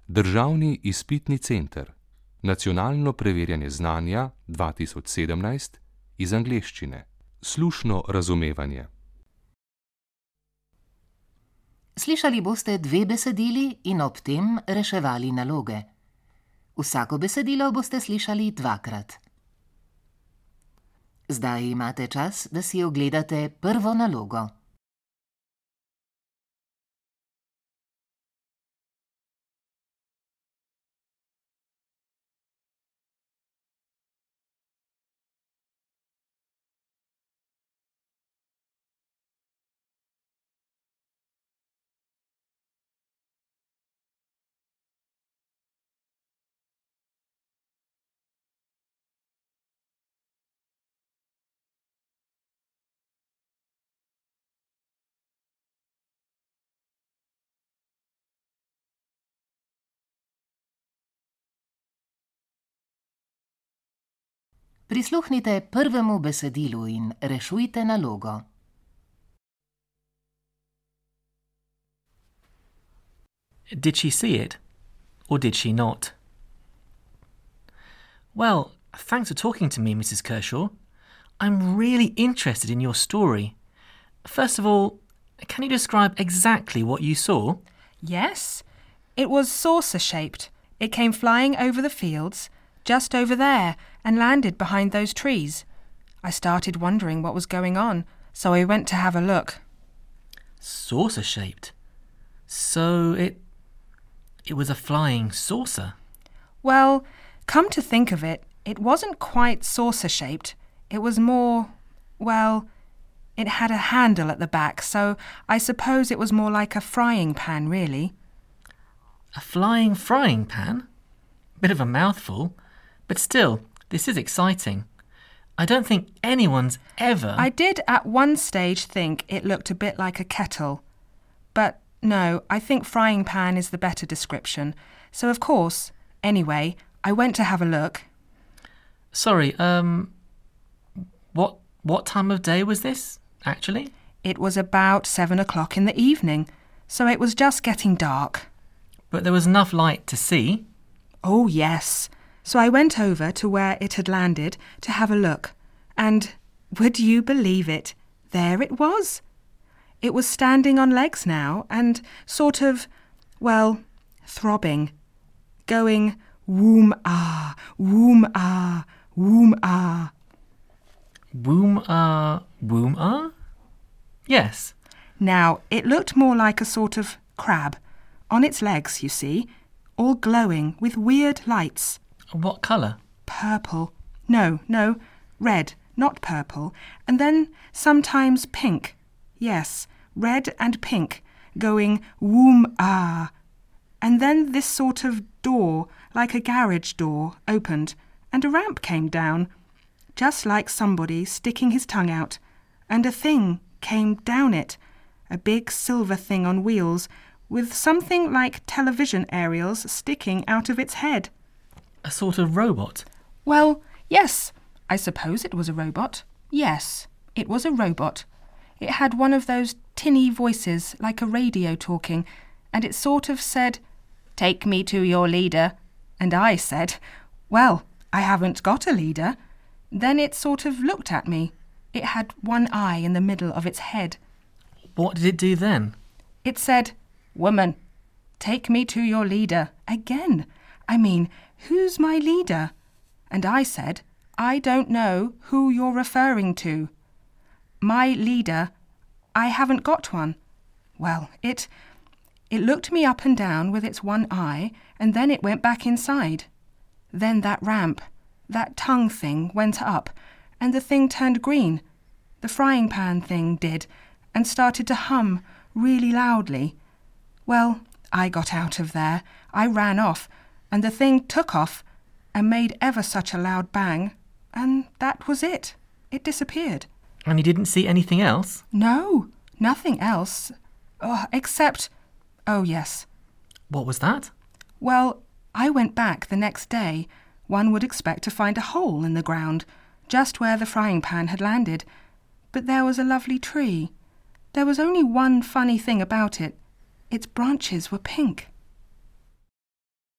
Državni izpitni center. Nacionalno preverjanje znanja 2017 iz angleščine. Slušno razumevanje. Slišali boste 2 besedili in ob tem reševali naloge. Vsako besedilo boste slišali 2-krat. Zdaj imate čas, da si ogledate prvo nalogo. Prisluhnite prvemu besedilu in rešujte nalogo. Did she see it, or did she not? Well, thanks for talking to me, Mrs. Kershaw. I'm really interested in your story. First of all, can you describe exactly what you saw? Yes, it was saucer-shaped. It came flying over the fields, just over there, and landed behind those trees. I started wondering what was going on, so I went to have a look. Saucer-shaped? So it was a flying saucer? Well, come to think of it, it wasn't quite saucer-shaped. It was more, well, it had a handle at the back, so I suppose it was more like a frying pan, really. A flying frying pan? Bit of a mouthful, but still, this is exciting. I don't think anyone's ever... I did at one stage think it looked a bit like a kettle. But no, I think frying pan is the better description. So of course, anyway, I went to have a look. Sorry, what time of day was this, actually? It was about 7 o'clock in the evening, so it was just getting dark. But there was enough light to see? Oh, yes. So I went over to where it had landed to have a look, and would you believe it? There it was. It was standing on legs now and sort of, well, throbbing, going woom-ah, woom-ah, woom-ah. Woom-ah, woom-ah? Yes. Now, it looked more like a sort of crab, on its legs, you see, all glowing with weird lights. What colour? Purple. No, red, not purple. And then sometimes pink. Yes, red and pink, going woom-ah. And then this sort of door, like a garage door, opened, and a ramp came down, just like somebody sticking his tongue out, and a thing came down it, a big silver thing on wheels, with something like television aerials sticking out of its head. A sort of robot? Well, yes, I suppose it was a robot. Yes, it was a robot. It had one of those tinny voices, like a radio talking, and it sort of said, "Take me to your leader." And I said, "Well, I haven't got a leader." Then it sort of looked at me. It had one eye in the middle of its head. What did it do then? It said, "Woman, take me to your leader." Again. I mean, who's my leader? And I said, "I don't know who you're referring to. My leader, I haven't got one." Well, it looked me up and down with its one eye, and then it went back inside. Then that ramp, that tongue thing went up, and the thing turned green. The frying pan thing did, and started to hum really loudly. Well, I got out of there. I ran off, and the thing took off and made ever such a loud bang, and that was it. It disappeared. And you didn't see anything else? No, nothing else. Except... Oh, yes. What was that? Well, I went back the next day. One would expect to find a hole in the ground, just where the frying pan had landed. But there was a lovely tree. There was only one funny thing about it. Its branches were pink.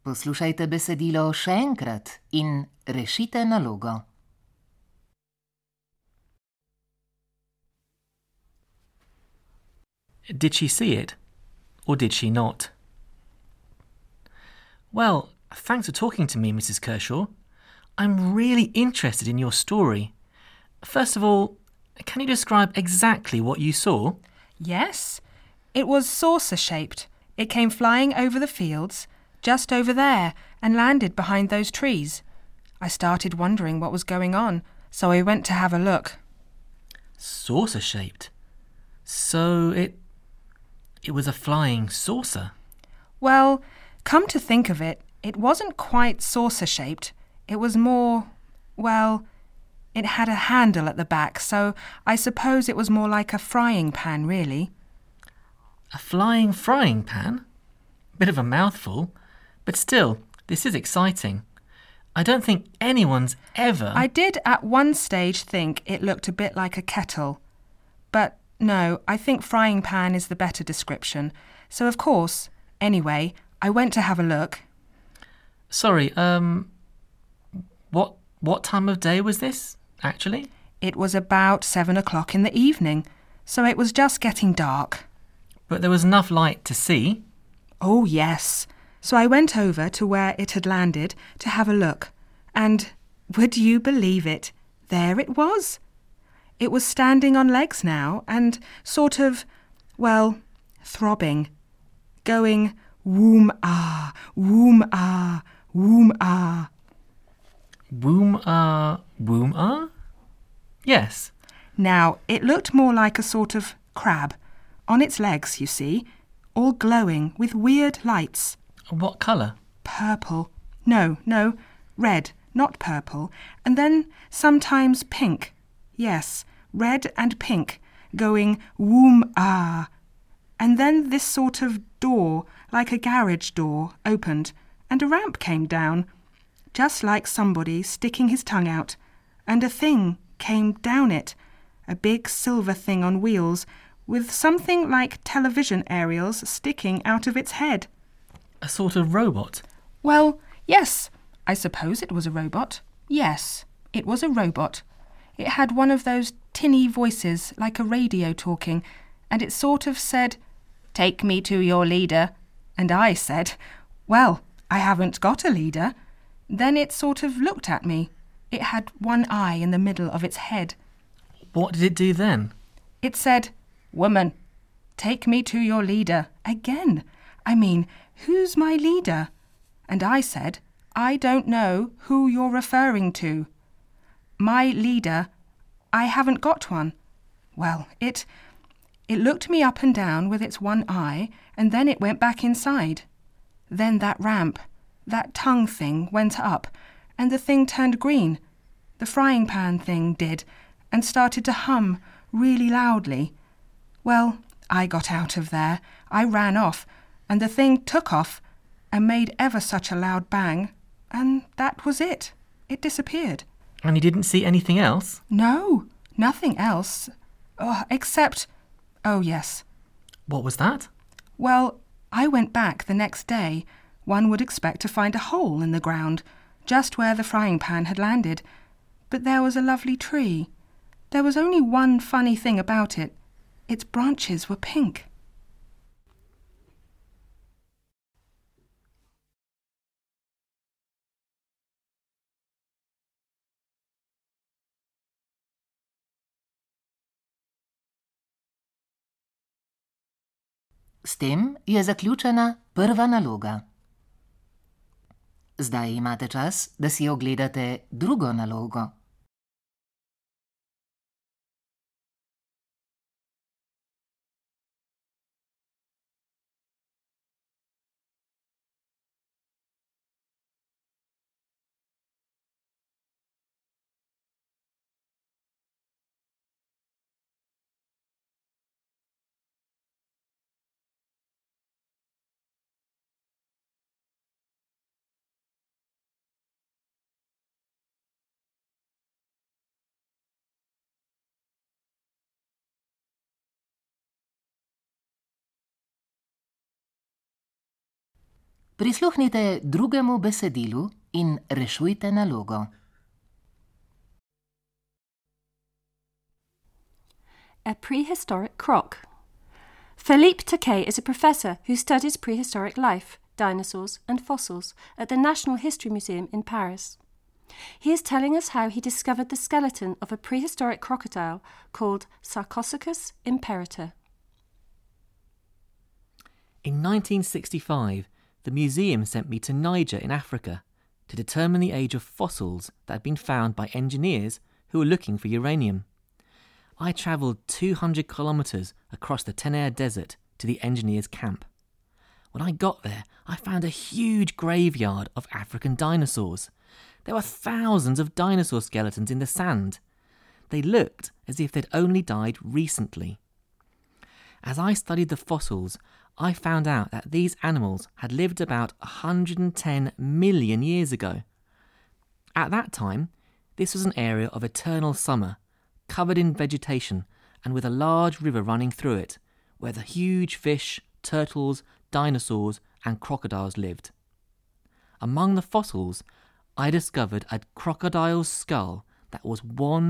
Poslušajte besedilo še enkrat in rešite nalogo. Did she see it? Or did she not? Well, thanks for talking to me, Mrs. Kershaw. I'm really interested in your story. First of all, can you describe exactly what you saw? Yes, it was saucer-shaped. It came flying over the fields, just over there, and landed behind those trees. I started wondering what was going on, so I went to have a look. Saucer-shaped? So it was a flying saucer? Well, come to think of it, it wasn't quite saucer-shaped. It was more, well, it had a handle at the back, so I suppose it was more like a frying pan, really. A flying frying pan? Bit of a mouthful, but still, this is exciting. I don't think anyone's ever... I did at one stage think it looked a bit like a kettle. But no, I think frying pan is the better description. So of course, anyway, I went to have a look. Sorry, what time of day was this, actually? It was about 7 o'clock in the evening, so it was just getting dark. But there was enough light to see. Oh, yes. So I went over to where it had landed to have a look. And would you believe it? There it was. It was standing on legs now and sort of, well, throbbing. Going woom-ah, woom-ah, woom-ah. Woom-ah, woom-ah? Yes. Now, it looked more like a sort of crab. On its legs, you see, all glowing with weird lights. What colour? Purple. No, red, not purple. And then sometimes pink. Yes, red and pink, going woom-ah. And then this sort of door, like a garage door, opened, and a ramp came down, just like somebody sticking his tongue out, and a thing came down it, a big silver thing on wheels, with something like television aerials sticking out of its head. A sort of robot? Well, yes, I suppose it was a robot. Yes, it was a robot. It had one of those tinny voices, like a radio talking, and it sort of said, "Take me to your leader." And I said, "Well, I haven't got a leader." Then it sort of looked at me. It had one eye in the middle of its head. What did it do then? It said, "Woman, take me to your leader." Again. I mean, who's my leader? And I said, "I don't know who you're referring to." My leader, I haven't got one. Well, it looked me up and down with its one eye, and then it went back inside. Then that ramp, that tongue thing went up, and the thing turned green. The frying pan thing did, and started to hum really loudly. Well, I got out of there. I ran off, and the thing took off and made ever such a loud bang, and that was it. It disappeared. And you didn't see anything else? No, nothing else. Except... Oh, yes. What was that? Well, I went back the next day. One would expect to find a hole in the ground, just where the frying pan had landed. But there was a lovely tree. There was only one funny thing about it. Its branches were pink. S tem je zaključena prva naloga. Zdaj imate čas, da si ogledate drugo nalogo. Prisluhnite drugemu besedilu in rešujte nalogo. A prehistoric croc. Philippe Taquet is a professor who studies prehistoric life, dinosaurs and fossils at the National History Museum in Paris. He is telling us how he discovered the skeleton of a prehistoric crocodile called Sarcosuchus imperator. In 1965, the museum sent me to Niger in Africa to determine the age of fossils that had been found by engineers who were looking for uranium. I travelled 200 kilometres across the Tener Desert to the engineers' camp. When I got there, I found a huge graveyard of African dinosaurs. There were thousands of dinosaur skeletons in the sand. They looked as if they'd only died recently. As I studied the fossils, I found out that these animals had lived about 110 million years ago. At that time, this was an area of eternal summer, covered in vegetation and with a large river running through it, where the huge fish, turtles, dinosaurs and crocodiles lived. Among the fossils, I discovered a crocodile's skull that was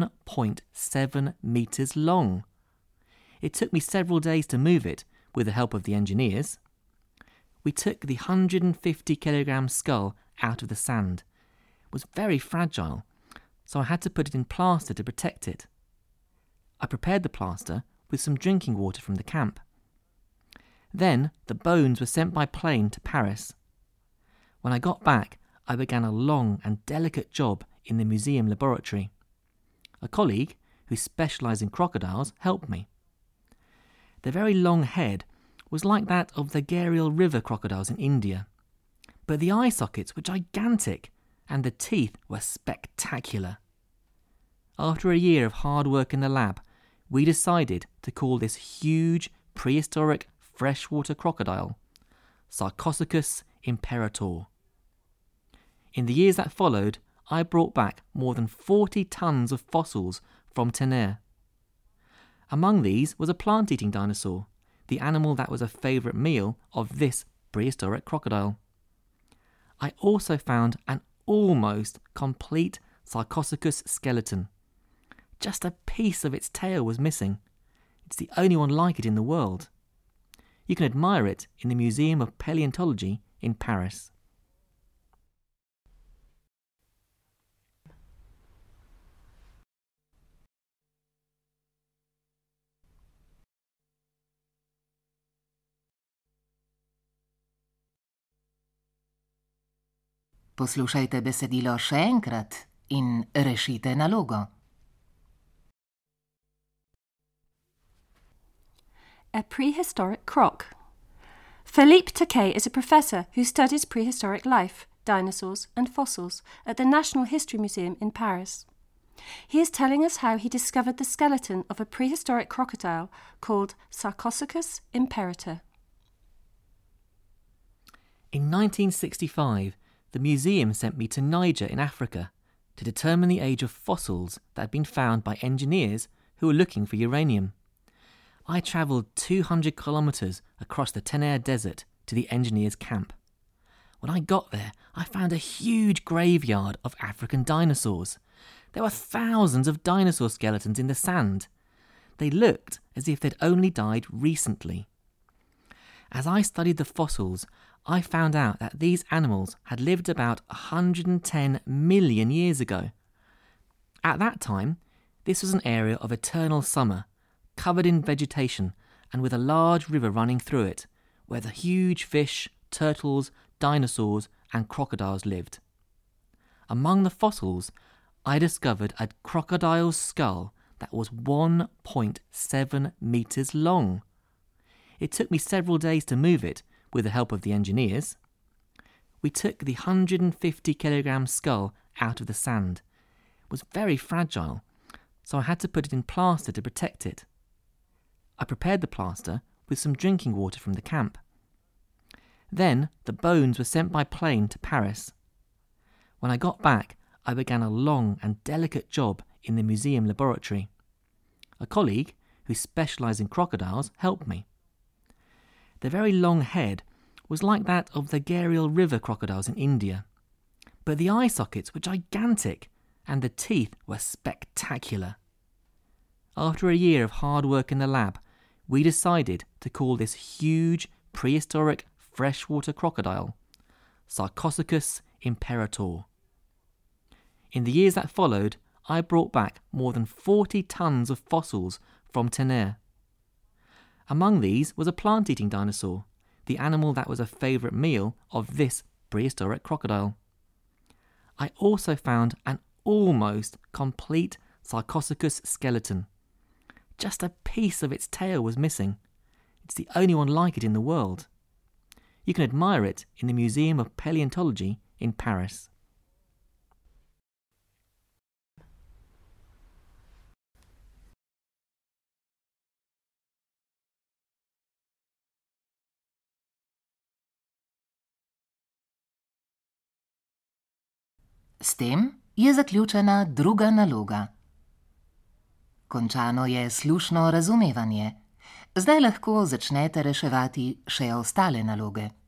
1.7 metres long. It took me several days to move it with the help of the engineers. We took the 150 kilogram skull out of the sand. It was very fragile, so I had to put it in plaster to protect it. I prepared the plaster with some drinking water from the camp. Then the bones were sent by plane to Paris. When I got back, I began a long and delicate job in the museum laboratory. A colleague, who specialised in crocodiles, helped me. Their very long head was like that of the Gharial River crocodiles in India, but the eye sockets were gigantic and the teeth were spectacular. After a year of hard work in the lab, we decided to call this huge prehistoric freshwater crocodile Sarcosuchus imperator. In the years that followed, I brought back more than 40 tons of fossils from Tener. Among these was a plant-eating dinosaur, the animal that was a favourite meal of this prehistoric crocodile. I also found an almost complete Sarcosuchus skeleton. Just a piece of its tail was missing. It's the only one like it in the world. You can admire it in the Museum of Paleontology in Paris. Poslušajte besedilo še enkrat in rešite nalogo. A prehistoric croc. Philippe Taquet is a professor who studies prehistoric life, dinosaurs and fossils at the National History Museum in Paris. He is telling us how he discovered the skeleton of a prehistoric crocodile called Sarcosuchus imperator. In 1965, the museum sent me to Niger in Africa to determine the age of fossils that had been found by engineers who were looking for uranium. I travelled 200 kilometres across the Tener Desert to the engineers' camp. When I got there, I found a huge graveyard of African dinosaurs. There were thousands of dinosaur skeletons in the sand. They looked as if they'd only died recently. As I studied the fossils, I found out that these animals had lived about 110 million years ago. At that time, this was an area of eternal summer, covered in vegetation and with a large river running through it, where the huge fish, turtles, dinosaurs and crocodiles lived. Among the fossils, I discovered a crocodile's skull that was 1.7 metres long. It took me several days to move it with the help of the engineers. We took the 150 kilogram skull out of the sand. It was very fragile, so I had to put it in plaster to protect it. I prepared the plaster with some drinking water from the camp. Then the bones were sent by plane to Paris. When I got back, I began a long and delicate job in the museum laboratory. A colleague, who specialised in crocodiles, helped me. Their very long head was like that of the Gharial River crocodiles in India. But the eye sockets were gigantic and the teeth were spectacular. After a year of hard work in the lab, we decided to call this huge prehistoric freshwater crocodile Sarcosuchus imperator. In the years that followed, I brought back more than 40 tons of fossils from Tener. Among these was a plant-eating dinosaur, the animal that was a favourite meal of this prehistoric crocodile. I also found an almost complete Sarcosuchus skeleton. Just a piece of its tail was missing. It's the only one like it in the world. You can admire it in the Museum of Paleontology in Paris. S tem je zaključena druga naloga. Končano je slušno razumevanje. Zdaj lahko začnete reševati še ostale naloge.